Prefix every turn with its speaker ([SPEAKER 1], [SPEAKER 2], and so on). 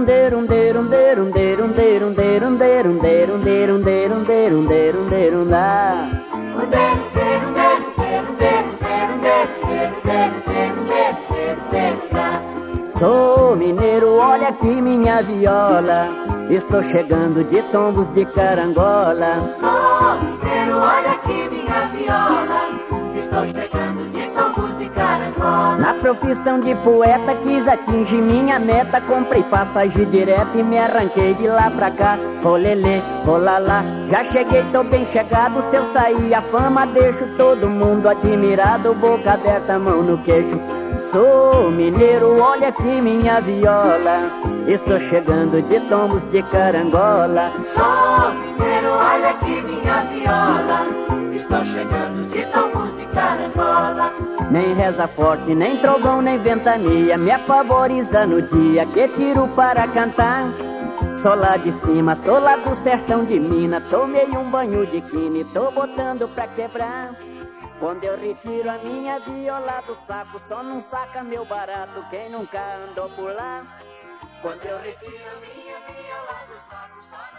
[SPEAKER 1] Sou mineiro, olha aqui minha viola, estou chegando de tombos de carangola.
[SPEAKER 2] Sou mineiro, olha aqui minha viola, estou chegando de tombos de carangola.
[SPEAKER 1] Na profissão de poeta quis atingir minha meta, comprei passagem direto e me arranquei de lá pra cá. Olelê, olalá, já cheguei, tô bem chegado, se eu sair a fama deixo todo mundo admirado, boca aberta, mão no queixo. Sou mineiro, olha aqui minha viola, estou chegando de tombos de carangola.
[SPEAKER 2] Sou mineiro, olha aqui minha viola, estou chegando de tombos de carangola.
[SPEAKER 1] Nem reza forte, nem trovão, nem ventania me apavoriza no dia que tiro para cantar. Sou lá de cima, sou lá do sertão de Minas, tomei um banho de quina e tô botando pra quebrar. Quando eu retiro a minha viola do saco, só não saca meu barato quem nunca andou por lá.
[SPEAKER 2] Quando eu retiro a minha viola do saco, só